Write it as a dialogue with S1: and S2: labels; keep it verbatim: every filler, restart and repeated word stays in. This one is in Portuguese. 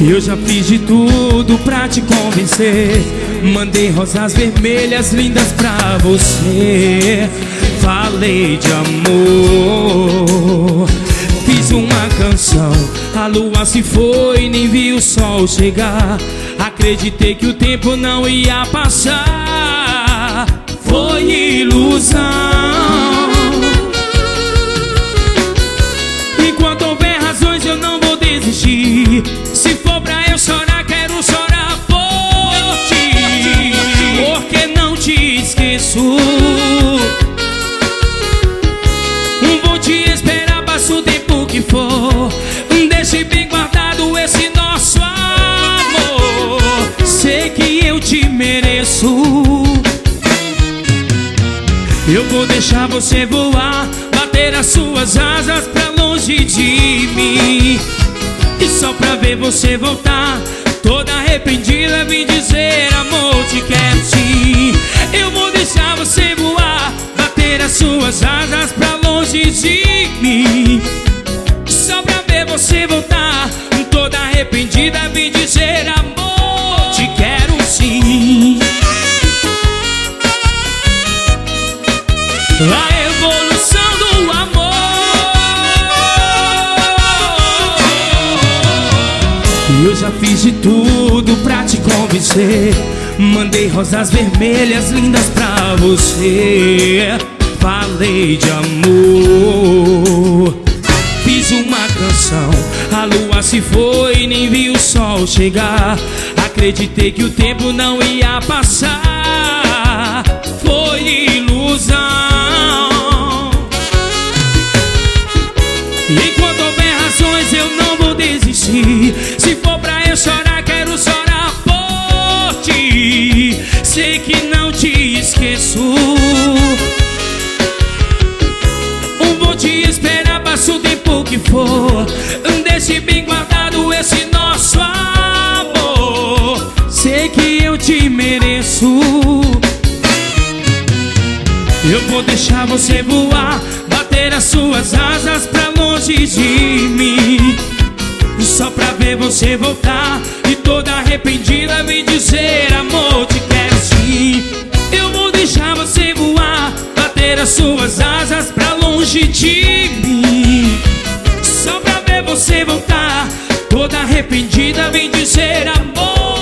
S1: Eu já fiz de tudo pra te convencer. Mandei rosas vermelhas lindas pra você. Falei de amor, fiz uma canção. A lua se foi, nem vi o sol chegar. Acreditei que o tempo não ia passar. Foi ilusão. Enquanto houver razões eu não vou desistir. Se for pra eu chorar, quero chorar por ti, porque não te esqueço. Vou te esperar, passa o tempo que for. Deixe bem guardado esse nosso amor. Sei que eu te mereço. Eu vou deixar você voar, bater as suas asas pra longe de mim. E só pra ver você voltar, toda arrependida, vim dizer: amor, te quero sim. Eu vou deixar você voar, bater as suas asas pra longe de mim. Só pra ver você voltar, toda arrependida, vim dizer: amor, te quero sim. A evolução do amor. Eu já fiz de tudo pra te convencer. Mandei rosas vermelhas lindas pra você. Falei de amor, fiz uma canção. A lua se foi, nem vi o sol chegar. Acreditei que o tempo não ia passar. Foi ilusão. Enquanto houver razões eu não vou desistir. Se for pra eu chorar, quero chorar por ti. Sei que não te esqueço. Vou te esperar, passa o tempo que for. Deixe bem guardado esse nosso amor. Sei que eu te mereço. Eu vou deixar você voar, bater as suas asas pra longe de mim. Só pra ver você voltar, e toda arrependida vem dizer: amor, te quero sim. Eu vou deixar você voar, bater as suas asas pra longe de mim. Só pra ver você voltar, toda arrependida vem dizer: amor,